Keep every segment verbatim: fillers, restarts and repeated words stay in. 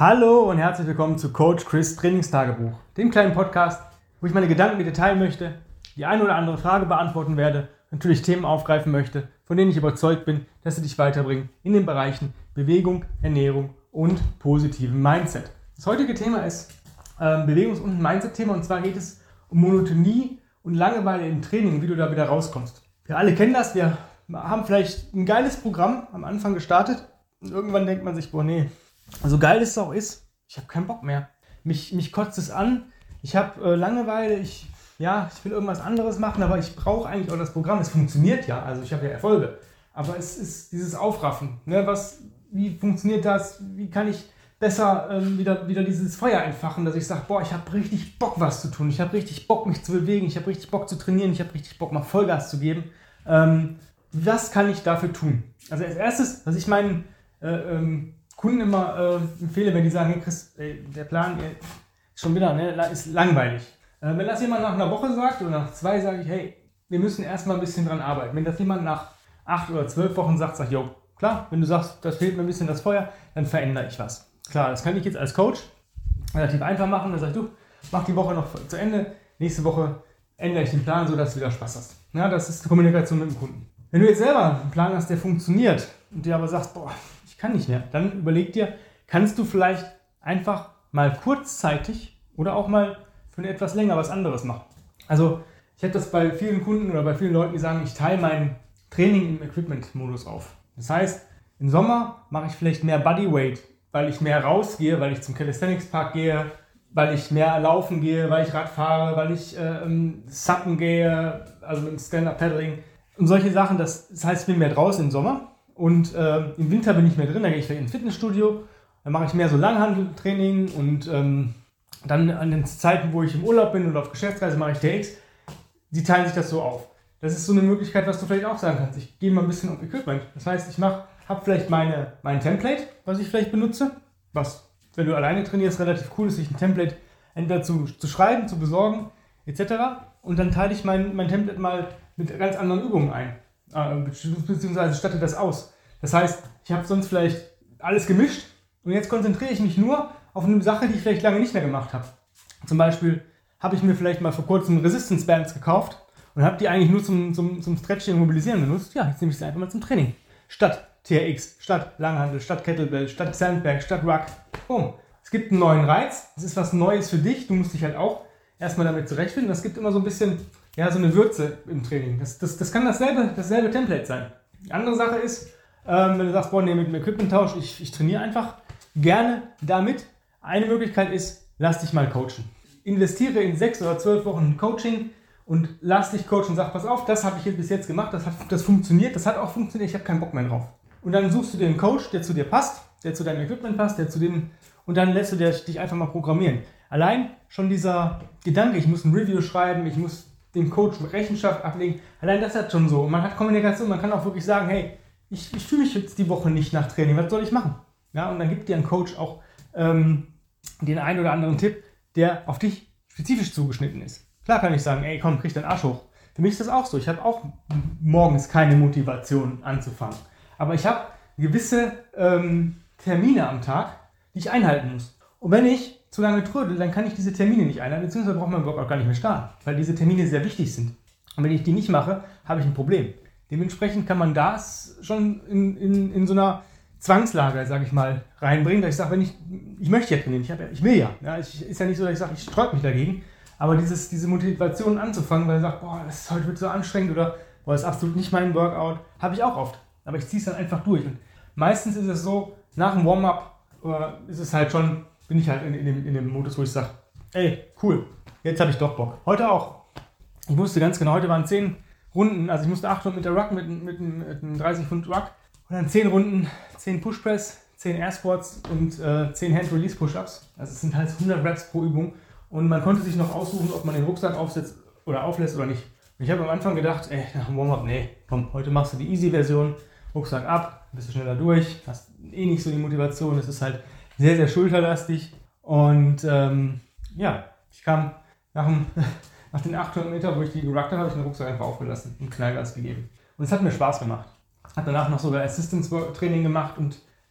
Hallo und herzlich willkommen zu Coach Chris Trainingstagebuch, dem kleinen Podcast, wo ich meine Gedanken mit dir teilen möchte, die eine oder andere Frage beantworten werde, natürlich Themen aufgreifen möchte, von denen ich überzeugt bin, dass sie dich weiterbringen in den Bereichen Bewegung, Ernährung und positiven Mindset. Das heutige Thema ist ähm, Bewegungs- und Mindset-Thema, und zwar geht es um Monotonie und Langeweile im Training, wie du da wieder rauskommst. Wir alle kennen das, wir haben vielleicht ein geiles Programm am Anfang gestartet und irgendwann denkt man sich, boah nee, so geil es auch ist, ich habe keinen Bock mehr. Mich, mich kotzt es an, ich habe äh, Langeweile, ich, ja, ich will irgendwas anderes machen, aber ich brauche eigentlich auch das Programm. Es funktioniert ja, also ich habe ja Erfolge. Aber es ist dieses Aufraffen. Ne? Was, wie funktioniert das? Wie kann ich besser ähm, wieder, wieder dieses Feuer entfachen, dass ich sage, boah, ich habe richtig Bock, was zu tun. Ich habe richtig Bock, mich zu bewegen. Ich habe richtig Bock zu trainieren. Ich habe richtig Bock, mal Vollgas zu geben. Ähm, was kann ich dafür tun? Also als erstes, was ich meinen äh, ähm, Kunden immer äh, empfehle, wenn die sagen, hey Chris, ey, der Plan ey, ist schon wieder, ne, ist langweilig. Äh, wenn das jemand nach einer Woche sagt oder nach zwei, sage ich, hey, wir müssen erstmal ein bisschen dran arbeiten. Wenn das jemand nach acht oder zwölf Wochen sagt, sag ich, jo, klar, wenn du sagst, das fehlt mir ein bisschen das Feuer, dann verändere ich was. Klar, das kann ich jetzt als Coach relativ einfach machen. Dann sag ich, du, mach die Woche noch zu Ende, nächste Woche ändere ich den Plan, sodass du wieder Spaß hast. Ja, das ist die Kommunikation mit dem Kunden. Wenn du jetzt selber einen Plan hast, der funktioniert und dir aber sagst, boah, ich kann nicht mehr, dann überleg dir, kannst du vielleicht einfach mal kurzzeitig oder auch mal für etwas länger was anderes machen. Also ich habe das bei vielen Kunden oder bei vielen Leuten, die sagen, ich teile mein Training im Equipment-Modus auf. Das heißt, im Sommer mache ich vielleicht mehr Bodyweight, weil ich mehr rausgehe, weil ich zum Calisthenics-Park gehe, weil ich mehr laufen gehe, weil ich Rad fahre, weil ich äh, Suppen gehe, also mit dem Stand-Up-Paddling und solche Sachen. Das, das heißt, ich bin mehr draußen im Sommer und äh, im Winter bin ich mehr drin, da gehe ich vielleicht ins Fitnessstudio, dann mache ich mehr so Langhanteltraining und ähm, dann an den Zeiten, wo ich im Urlaub bin oder auf Geschäftsreise, mache ich T X. Die teilen sich das so auf. Das ist so eine Möglichkeit, was du vielleicht auch sagen kannst. Ich gehe mal ein bisschen auf Equipment. Das heißt, ich habe vielleicht meine, mein Template, was ich vielleicht benutze, was, wenn du alleine trainierst, relativ cool ist, sich ein Template entweder zu, zu schreiben, zu besorgen, et cetera. Und dann teile ich mein, mein Template mal mit ganz anderen Übungen ein, äh, beziehungsweise statte das aus. Das heißt, ich habe sonst vielleicht alles gemischt und jetzt konzentriere ich mich nur auf eine Sache, die ich vielleicht lange nicht mehr gemacht habe. Zum Beispiel habe ich mir vielleicht mal vor kurzem Resistance Bands gekauft und habe die eigentlich nur zum, zum, zum Stretching und Mobilisieren benutzt. Ja, jetzt nehme ich sie einfach mal zum Training. Statt T R X, statt Langhantel, statt Kettlebell, statt Sandbag, statt Ruck. Boom. Es gibt einen neuen Reiz. Es ist was Neues für dich. Du musst dich halt auch erstmal damit zurechtfinden. Das gibt immer so ein bisschen, ja, so eine Würze im Training. Das, das, das kann dasselbe, dasselbe Template sein. Die andere Sache ist, ähm, wenn du sagst, boah, nee, mit dem Equipment-Tausch, ich, ich trainiere einfach gerne damit. Eine Möglichkeit ist, lass dich mal coachen. Investiere in sechs oder zwölf Wochen Coaching und lass dich coachen. Sag, pass auf, das habe ich jetzt bis jetzt gemacht, das, hat, das funktioniert, das hat auch funktioniert, ich habe keinen Bock mehr drauf. Und dann suchst du dir einen Coach, der zu dir passt, der zu deinem Equipment passt, der zu dem, und dann lässt du dich einfach mal programmieren. Allein schon dieser Gedanke, ich muss ein Review schreiben, ich muss dem Coach Rechenschaft ablegen, allein das hat schon so. Und man hat Kommunikation, man kann auch wirklich sagen, hey, ich, ich fühle mich jetzt die Woche nicht nach Training, was soll ich machen? Ja, und dann gibt dir ein Coach auch ähm, den einen oder anderen Tipp, der auf dich spezifisch zugeschnitten ist. Klar kann ich sagen, ey komm, krieg deinen Arsch hoch. Für mich ist das auch so. Ich habe auch morgens keine Motivation anzufangen. Aber ich habe gewisse ähm, Termine am Tag, die ich einhalten muss. Und wenn ich zu lange trödel, dann kann ich diese Termine nicht einhalten, beziehungsweise braucht mein Workout gar nicht mehr starten, weil diese Termine sehr wichtig sind. Und wenn ich die nicht mache, habe ich ein Problem. Dementsprechend kann man das schon in, in, in so einer Zwangslage, sage ich mal, reinbringen, dass ich sage, wenn ich, ich möchte ja trainieren, ich, hab ja, ich will ja. ja ich, ist ja nicht so, dass ich sage, ich sträube mich dagegen, aber dieses, diese Motivation anzufangen, weil ich sage, boah, das heute wird so anstrengend oder boah, das ist absolut nicht mein Workout, habe ich auch oft. Aber ich ziehe es dann einfach durch. Und meistens ist es so, nach dem Warm-up äh, ist es halt schon, bin ich halt in, in, dem, in dem Modus, wo ich sage, ey, cool, jetzt habe ich doch Bock. Heute auch. Ich wusste ganz genau, heute waren zehn Runden, also ich musste acht Runden mit der Ruck, mit, mit, mit einem dreißig Pfund Ruck. Und dann zehn Runden, zehn Push-Press, zehn Air Squats und äh, zehn Hand-Release-Push-Ups. Also es sind halt hundert Reps pro Übung. Und man konnte sich noch aussuchen, ob man den Rucksack aufsetzt oder auflässt oder nicht. Und ich habe am Anfang gedacht, ey, nach dem Warm-Up, nee, komm, heute machst du die Easy-Version, Rucksack ab, bist du schneller durch, hast eh nicht so die Motivation, es ist halt sehr, sehr schulterlastig. Und ähm, ja, ich kam nach, dem, nach den achthundert Meter, wo ich die geruckt habe, habe ich den Rucksack einfach aufgelassen und Knallgas gegeben. Und es hat mir Spaß gemacht. Habe danach noch sogar Assistance-Training gemacht und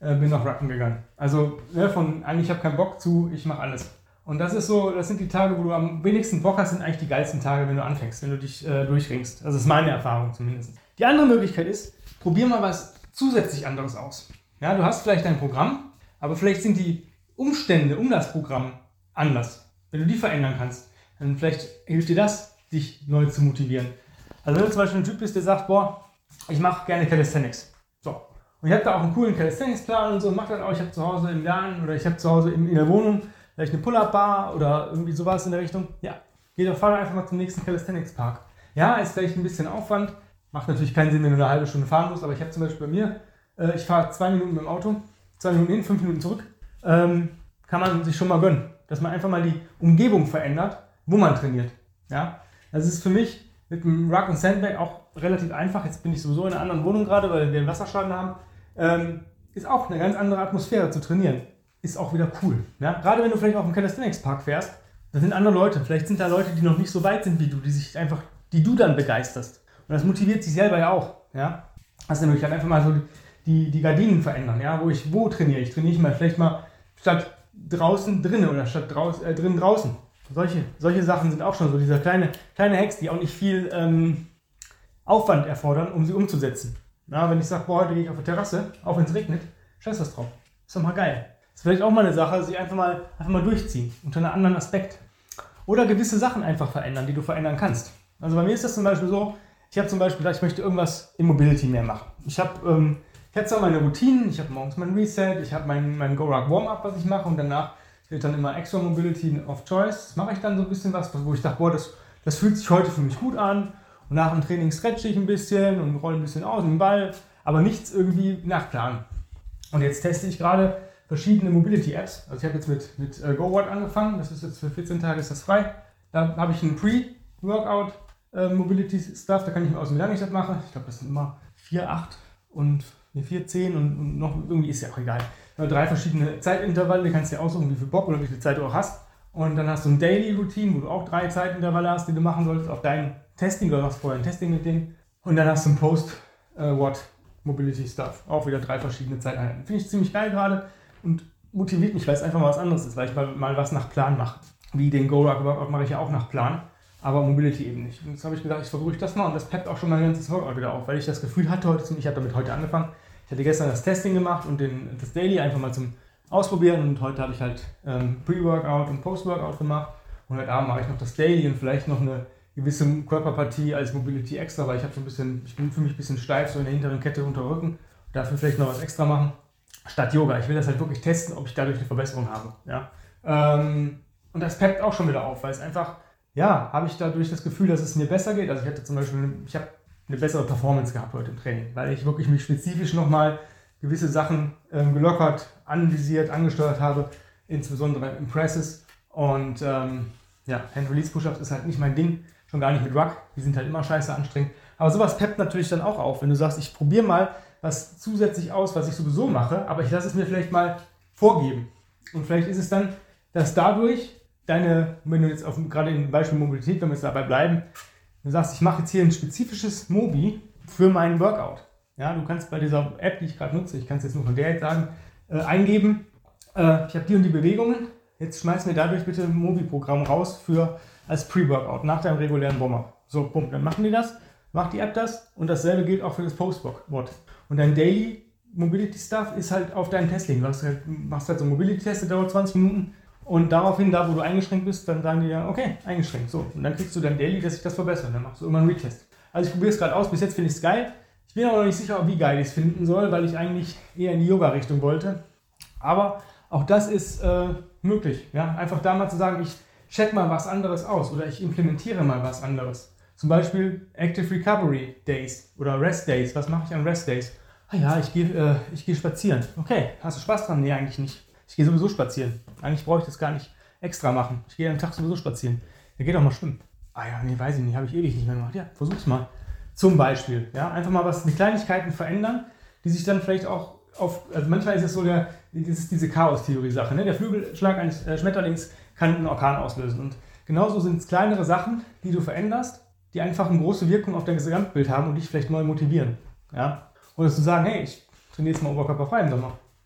äh, bin noch Rucken gegangen. Also ne, von eigentlich ich habe keinen Bock zu, ich mache alles. Und das ist so, das sind die Tage, wo du am wenigsten Bock hast, sind eigentlich die geilsten Tage, wenn du anfängst, wenn du dich äh, durchringst. Also das ist meine Erfahrung zumindest. Die andere Möglichkeit ist, probier mal was zusätzlich anderes aus. Ja, du hast vielleicht dein Programm, aber vielleicht sind die Umstände um das Programm anders. Wenn du die verändern kannst, dann vielleicht hilft dir das, dich neu zu motivieren. Also wenn du zum Beispiel ein Typ bist, der sagt, boah, ich mache gerne Calisthenics. So. Und ich habe da auch einen coolen Calisthenics-Plan und so, mach das auch, ich habe zu Hause im Garten oder ich habe zu Hause in, in der Wohnung vielleicht eine Pull-Up-Bar oder irgendwie sowas in der Richtung. Ja, geh doch, fahr doch einfach mal zum nächsten Calisthenics-Park. Ja, ist vielleicht ein bisschen Aufwand, macht natürlich keinen Sinn, wenn du eine halbe Stunde fahren musst, aber ich habe zum Beispiel bei mir, äh, ich fahre zwei Minuten mit dem Auto, zwei Minuten hin, fünf Minuten zurück, ähm, kann man sich schon mal gönnen, dass man einfach mal die Umgebung verändert, wo man trainiert. Ja, das ist für mich mit dem Ruck und Sandbag auch relativ einfach. Jetzt bin ich sowieso in einer anderen Wohnung gerade, weil wir einen Wasserschaden haben. Ähm, ist auch eine ganz andere Atmosphäre zu trainieren. Ist auch wieder cool. Ja? Gerade wenn du vielleicht auf dem Calisthenics-Park fährst, da sind andere Leute. Vielleicht sind da Leute, die noch nicht so weit sind wie du, die sich einfach, die du dann begeisterst. Und das motiviert sich selber ja auch. Ja? Also nämlich halt einfach mal so die, die Gardinen verändern. Ja? Wo ich wo trainiere ich? Trainiere ich mal vielleicht mal statt draußen drinnen oder statt draus, äh, drinnen draußen. Solche, solche Sachen sind auch schon so dieser kleine, kleine Hacks, die auch nicht viel ähm, Aufwand erfordern, um sie umzusetzen. Ja, wenn ich sage, boah, heute gehe ich auf die Terrasse, auch wenn es regnet, scheiß was drauf. Ist doch mal geil. Ist vielleicht auch mal eine Sache, sie einfach mal, einfach mal durchziehen, unter einem anderen Aspekt. Oder gewisse Sachen einfach verändern, die du verändern kannst. Also bei mir ist das zum Beispiel so, ich habe zum Beispiel gedacht, ich möchte irgendwas im Mobility mehr machen. Ich habe ähm, ich habe zwar meine Routinen, ich habe morgens mein Reset, ich habe mein, mein Go-Ruck Warm-Up, was ich mache und danach wird dann immer Extra Mobility of Choice. Das mache ich dann so ein bisschen was, wo ich dachte, boah, das, das fühlt sich heute für mich gut an. Und nach dem Training stretche ich ein bisschen und rolle ein bisschen aus mit dem Ball, aber nichts irgendwie nach Plan. Und jetzt teste ich gerade verschiedene Mobility-Apps. Also ich habe jetzt mit, mit uh, GoWatt angefangen, das ist jetzt für vierzehn Tage ist das frei. Da habe ich einen Pre-Workout äh, Mobility-Stuff, da kann ich mir aussuchen, wie lange ich das mache. Ich glaube, das sind immer vier, acht und vier, zehn und, und noch irgendwie ist ja auch egal. Drei verschiedene Zeitintervalle, du kannst dir aussuchen, wie viel Bock oder wie viel Zeit du auch hast. Und dann hast du ein Daily Routine, wo du auch drei Zeitintervalle hast, die du machen solltest auf dein Testing, oder machst vorher ein Testing mit denen. Und dann hast du ein Post-Watt Mobility Stuff, auch wieder drei verschiedene Zeiteinheiten. Finde ich ziemlich geil gerade und motiviert mich, weil es einfach mal was anderes ist, weil ich mal, mal was nach Plan mache. Wie den Go-Ruck Workout mache ich ja auch nach Plan, aber Mobility eben nicht. Und jetzt habe ich gesagt, ich versuche das mal und das peppt auch schon mein ganzes Workout wieder auf, weil ich das Gefühl hatte heute, ich habe damit heute angefangen. Ich hatte gestern das Testing gemacht und den, das Daily einfach mal zum Ausprobieren und heute habe ich halt ähm, Pre-Workout und Post-Workout gemacht und heute Abend mache ich noch das Daily und vielleicht noch eine gewisse Körperpartie als Mobility extra, weil ich habe so ein bisschen, ich bin für mich ein bisschen steif, so in der hinteren Kette unter Rücken, dafür vielleicht noch was extra machen, statt Yoga. Ich will das halt wirklich testen, ob ich dadurch eine Verbesserung habe. Ja? Ähm, und das peppt auch schon wieder auf, weil es einfach, ja, habe ich dadurch das Gefühl, dass es mir besser geht. Also ich hatte zum Beispiel, ich habe eine bessere Performance gehabt heute im Training, weil ich wirklich mich spezifisch nochmal gewisse Sachen ähm, gelockert, anvisiert, angesteuert habe, insbesondere im Presses und ähm, ja, Hand-Release-Push-Ups ist halt nicht mein Ding, schon gar nicht mit Ruck, die sind halt immer scheiße anstrengend, aber sowas peppt natürlich dann auch auf, wenn du sagst, ich probiere mal was zusätzlich aus, was ich sowieso mache, aber ich lasse es mir vielleicht mal vorgeben und vielleicht ist es dann, dass dadurch deine, wenn du jetzt auf, gerade im Beispiel Mobilität, wenn wir jetzt dabei bleiben, du sagst, ich mache jetzt hier ein spezifisches Mobi für meinen Workout. Ja, du kannst bei dieser App, die ich gerade nutze, ich kann es jetzt nur von der jetzt sagen, äh, eingeben, äh, ich habe die und die Bewegungen, jetzt schmeiß mir dadurch bitte ein Mobi-Programm raus für als Pre-Workout, nach deinem regulären Warm-Up. So, bumm, dann machen die das, macht die App das und dasselbe gilt auch für das Post-Workout. Und dein Daily Mobility Stuff ist halt auf deinem Testing. Du hast halt, machst halt so einen Mobility-Test, der dauert zwanzig Minuten und daraufhin, da wo du eingeschränkt bist, dann sagen die ja, okay, eingeschränkt. So, und dann kriegst du dein Daily, dass sich das verbessert. Dann machst du irgendwann einen Retest. Also ich probiere es gerade aus, bis jetzt finde ich es geil. Ich bin aber noch nicht sicher, wie geil ich es finden soll, weil ich eigentlich eher in die Yoga-Richtung wollte. Aber auch das ist äh, möglich. Ja? Einfach da mal zu sagen, ich check mal was anderes aus oder ich implementiere mal was anderes. Zum Beispiel Active Recovery Days oder Rest Days. Was mache ich an Rest Days? Ah ja, ich gehe äh, ich gehe spazieren. Okay, hast du Spaß dran? Nee, eigentlich nicht. Ich gehe sowieso spazieren. Eigentlich brauche ich das gar nicht extra machen. Ich gehe am Tag sowieso spazieren. Ja, geh doch mal schwimmen. Ah ja, nee, weiß ich nicht, habe ich ewig nicht mehr gemacht. Ja, versuch's mal. Zum Beispiel, ja, einfach mal was mit Kleinigkeiten verändern, die sich dann vielleicht auch auf, also manchmal ist es so, der, das ist diese Chaos-Theorie-Sache, ne? Der Flügelschlag eines äh, Schmetterlings kann einen Orkan auslösen und genauso sind es kleinere Sachen, die du veränderst, die einfach eine große Wirkung auf dein Gesamtbild haben und dich vielleicht neu motivieren, ja. Oder zu sagen, hey, ich trainiere jetzt mal oberkörperfrei im Sommer,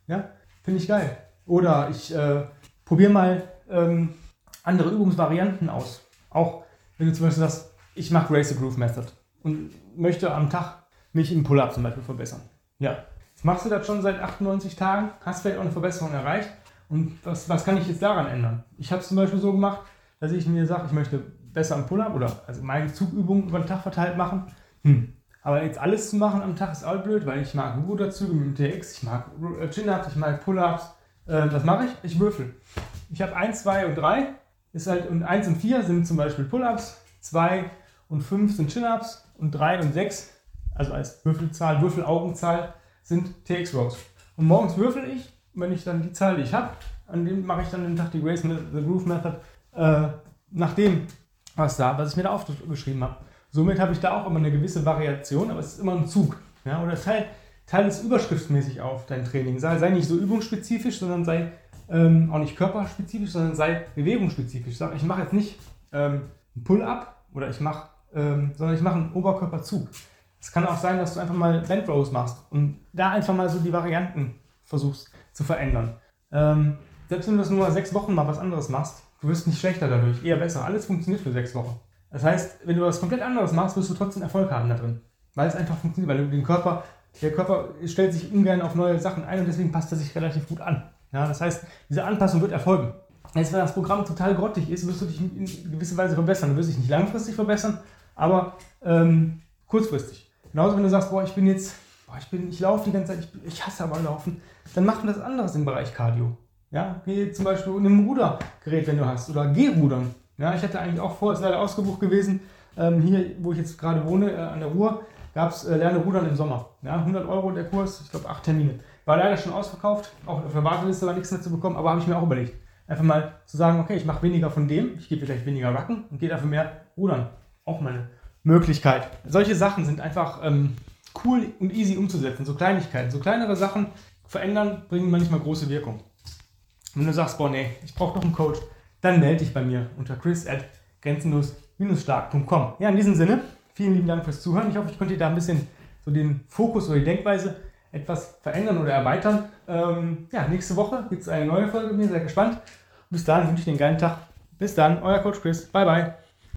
Ja, finde ich geil. Oder ich äh, probiere mal ähm, andere Übungsvarianten aus. Auch wenn du zum Beispiel sagst, ich mache Raise the Groove Method und möchte am Tag mich im Pull-Up zum Beispiel verbessern. Ja, jetzt machst du das schon seit achtundneunzig Tagen, hast vielleicht auch eine Verbesserung erreicht. Und was, was kann ich jetzt daran ändern? Ich habe es zum Beispiel so gemacht, dass ich mir sage, ich möchte besser am Pull-Up oder also meine Zugübungen über den Tag verteilt machen. Hm. Aber jetzt alles zu machen am Tag ist auch blöd, weil ich mag Ruderzüge mit dem T X, ich mag Chin-Ups, ich mag Pull-Ups. Äh, was mache ich? Ich würfel. Ich habe eins, zwei und drei. Ist halt, und eins und vier sind zum Beispiel Pull-Ups, zwei und fünf sind Chin-Ups und drei und sechs, also als Würfelzahl, Würfelaugenzahl, sind T X-Rows. Und morgens würfel ich, wenn ich dann die Zahl, die ich habe, an dem mache ich dann den Tag die Raise the Groove Method, äh, nach dem, was da, was ich mir da aufgeschrieben habe. Somit habe ich da auch immer eine gewisse Variation, aber es ist immer ein Zug. Ja? Oder teil, teil es überschriftsmäßig auf dein Training. Sei, sei nicht so übungsspezifisch, sondern sei ähm, auch nicht körperspezifisch, sondern sei bewegungsspezifisch. Sag, ich mache jetzt nicht ähm, einen Pull-Up oder ich mache, ähm, sondern ich mache einen Oberkörperzug. Es kann auch sein, dass du einfach mal Bent Rows machst und da einfach mal so die Varianten versuchst zu verändern. Ähm, selbst wenn du das nur sechs Wochen mal was anderes machst, du wirst nicht schlechter dadurch, eher besser. Alles funktioniert für sechs Wochen. Das heißt, wenn du was komplett anderes machst, wirst du trotzdem Erfolg haben da drin. Weil es einfach funktioniert, weil du den Körper, der Körper stellt sich ungern auf neue Sachen ein und deswegen passt er sich relativ gut an. Ja, das heißt, diese Anpassung wird erfolgen. Jetzt, wenn das Programm total grottig ist, wirst du dich in gewisser Weise verbessern. Du wirst dich nicht langfristig verbessern, aber ähm, kurzfristig. Genauso, wenn du sagst, boah, ich bin jetzt, boah, ich bin, ich laufe die ganze Zeit, ich, ich hasse aber Laufen, dann mach das anderes im Bereich Cardio. Ja, geh zum Beispiel in einem Rudergerät, wenn du hast, oder geh rudern. Ja, ich hatte eigentlich auch vor, ist leider ausgebucht gewesen, ähm, hier, wo ich jetzt gerade wohne, äh, an der Ruhr, gab es äh, Lerne Rudern im Sommer. Ja, hundert Euro der Kurs, ich glaube acht Termine. War leider schon ausverkauft, auch auf der Warteliste war nichts mehr zu bekommen, aber habe ich mir auch überlegt. Einfach mal zu sagen, okay, ich mache weniger von dem, ich gebe vielleicht weniger Racken und gehe dafür mehr rudern. Auch meine Möglichkeit. Solche Sachen sind einfach ähm, cool und easy umzusetzen, so Kleinigkeiten. So kleinere Sachen verändern, bringen manchmal große Wirkung. Wenn du sagst, boah, nee, ich brauche noch einen Coach, dann melde dich bei mir unter chris at grenzenlos stark punkt com. Ja, in diesem Sinne, vielen lieben Dank fürs Zuhören. Ich hoffe, ich konnte dir da ein bisschen so den Fokus oder die Denkweise etwas verändern oder erweitern. Ähm, ja, nächste Woche gibt es eine neue Folge. Bin sehr gespannt. Bis dahin wünsche ich dir einen geilen Tag. Bis dann, euer Coach Chris. Bye, bye.